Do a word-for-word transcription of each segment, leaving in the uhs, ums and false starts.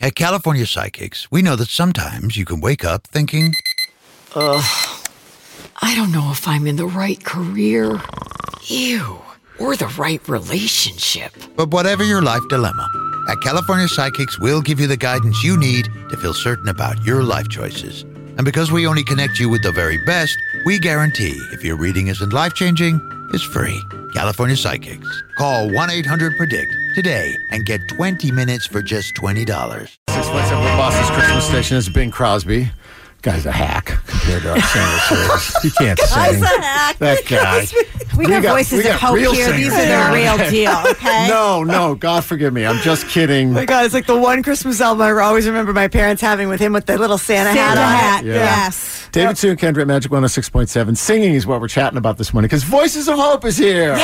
At California Psychics, we know that sometimes you can wake up thinking, Ugh, I don't know if I'm in the right career. Ew. Or the right relationship. But whatever your life dilemma, at California Psychics, we'll give you the guidance you need to feel certain about your life choices. And because we only connect you with the very best, we guarantee if your reading isn't life-changing, it's free. California Psychics. Call one eight hundred predict today and get twenty minutes for just twenty dollars. Six Flags Up with Boston's Christmas station is Bing Crosby. Guy's a hack compared to our singer service. He can't sing. Guy's a hack. That guy. We got, voices we of hope real here. singers. These are the real deal, okay? No, no, God forgive me. I'm just kidding. Oh my God, it's like the one Christmas album I always remember my parents having with him with the little Santa, Santa hat on hat, it. Yeah. yes. David Sue and Kendra at Magic one oh six point seven. Singing is what we're chatting about this morning because Voices of Hope is here.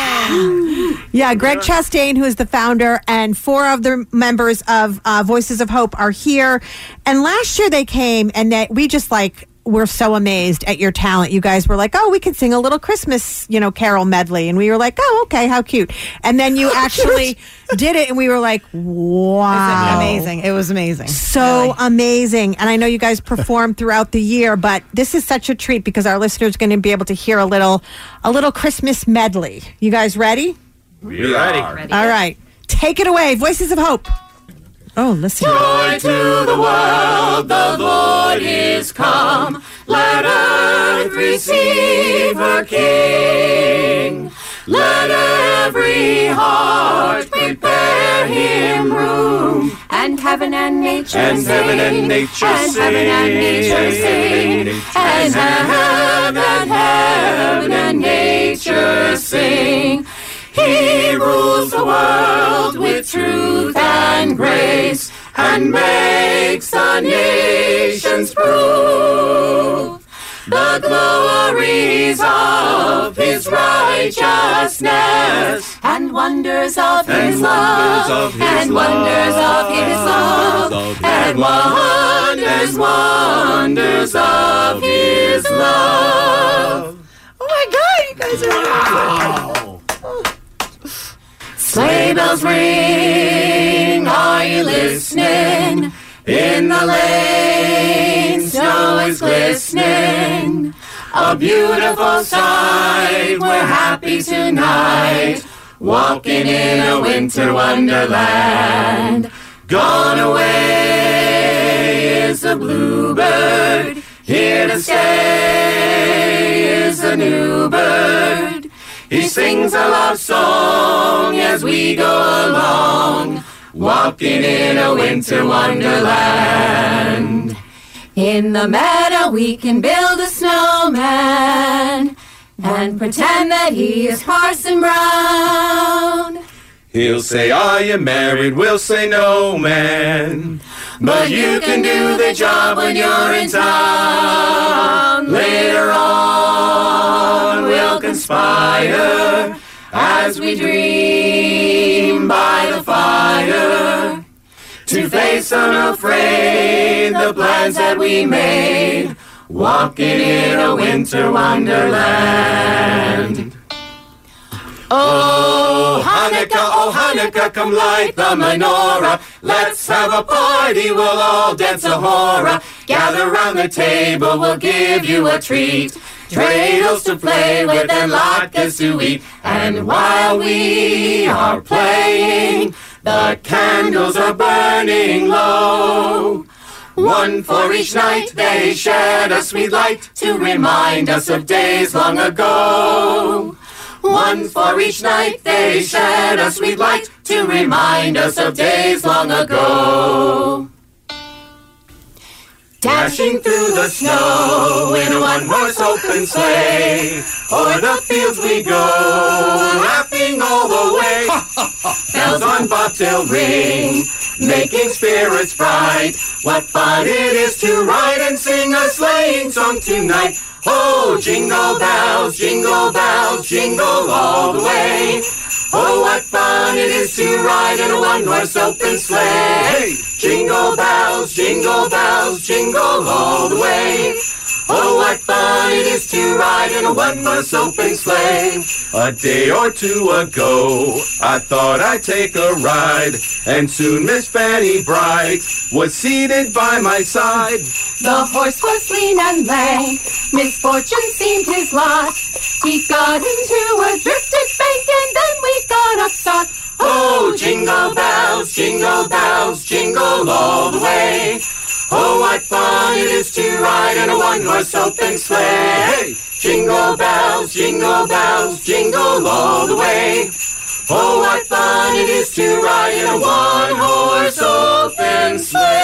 Yeah, Greg Chastain, who is the founder, and four other members of uh, Voices of Hope are here. And last year they came, and they, we just like were so amazed at your talent. You guys were like, "Oh, we could sing a little Christmas, you know, carol medley," and we were like, "Oh, okay, how cute." And then you actually did it, and we were like, "Wow, Amazing. It was amazing. so Really. amazing!" And I know you guys perform throughout the year, but this is such a treat because our listeners are going to be able to hear a little, a little Christmas medley. You guys ready? We're ready. All right, take it away, Voices of Hope. Oh, listen. Joy to the world, the Lord is come. Let earth receive her King. Let every heart prepare him room. And heaven and nature And sing. heaven and nature and sing. heaven and nature sing. And heaven and heaven and nature sing. He rules the world with truth and grace, and makes the nations prove the glories of his righteousness, and wonders of his And love, wonders of his and wonders of his love, love, and wonders, wonders of his love. Oh my God, you guys are Sleigh bells ring, are you listening? In the lane, snow is glistening. A beautiful sight, we're happy tonight. Walking in a winter wonderland. Gone away is the bluebird. Here to stay is the new bird. He sings a love song as we go along, walking in a winter wonderland. In the meadow we can build a snowman and pretend that he is Parson Brown. He'll say, are you married? We'll say, no, man. But you can do the job when you're in town. Later on, we'll conspire as we dream by the fire to face unafraid the plans that we made, walking in a winter wonderland. Oh, Hanukkah, oh, Hanukkah, come light the menorah. Let's have a party, we'll all dance a hora. Gather round the table, we'll give you a treat. Dreidels to play with and latkes to eat. And while we are playing, the candles are burning low. One for each night, they shed a sweet light to remind us of days long ago. One for each night, they shed a sweet light to remind us of days long ago. Dashing through the snow in a one-horse open sleigh, o'er the fields we go, laughing all the way. Bells on bobtail ring, making spirits bright. What fun it is to ride and sing a sleighing song tonight. Oh, jingle bells, jingle bells, jingle all the way. Oh, what fun it is to ride in a one-horse open sleigh. Jingle bells, jingle bells, jingle all the way. Oh, what fun it is to ride in a one-horse open sleigh. A day or two ago, I thought I'd take a ride, and soon Miss Fanny Bright was seated by my side. The horse was lean and lank, misfortune seemed his lot. He got into a drifted bank and then we got upset. Oh, jingle bells, jingle bells, jingle all the way. Oh, what fun it is to ride in a one-horse open sleigh. Jingle bells, jingle bells, jingle all the way. Oh, what fun it is to ride in a one-horse open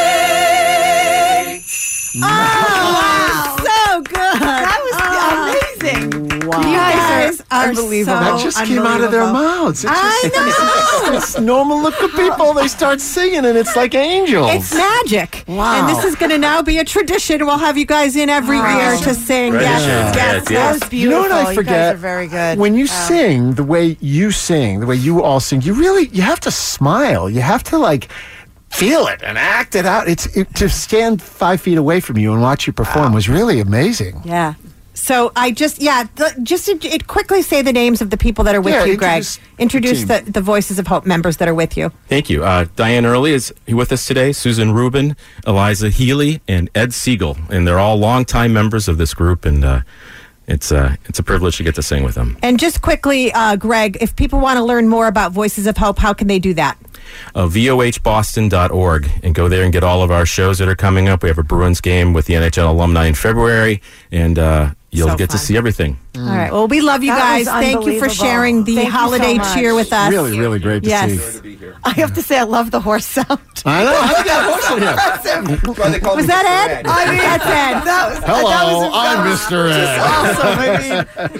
sleigh. Oh, wow. So good. That was amazing. Wow. You guys are Unbelievable. so That just came out of their unbelievable. mouths. It's I just, know. It's normal looking people. They start singing, and it's like angels. It's magic. Wow. And this is going to now be a tradition. We'll have you guys in every Wow. year to sing. Tradition. Yes, yes, Yes, That yes. was You know beautiful. what I forget? You guys are very good. When you Wow. sing the way you sing, the way you all sing, you really you have to smile. You have to like feel it and act it out. It's it, to stand five feet away from you and watch you perform was really amazing. Yeah. So I just, yeah, the, just it, it quickly say the names of the people that are with Yeah, you, Greg. introduce the Introduce team. the, the Voices of Hope members that are with you. Thank you. Uh, Diane Early is with us today, Susan Rubin, Eliza Healy, and Ed Siegel. And they're all longtime members of this group, and uh, it's, uh, it's a privilege to get to sing with them. And just quickly, uh, Greg, if people want to learn more about Voices of Hope, how can they do that? Uh, V O H Boston dot org, and go there and get all of our shows that are coming up. We have a Bruins game with the N H L alumni in February, and uh, you'll So get to fun. see everything. All right. Well, we love you That guys. was Thank you for unbelievable. sharing the Thank you so holiday much. cheer with us. Really, really great to Yes. see. I have to say, I love the horse sound. I know. How did that horse in here? Was that Ed? I mean, that's Ed. That was, Hello, that was, I'm Mister Ed. Just awesome. I mean,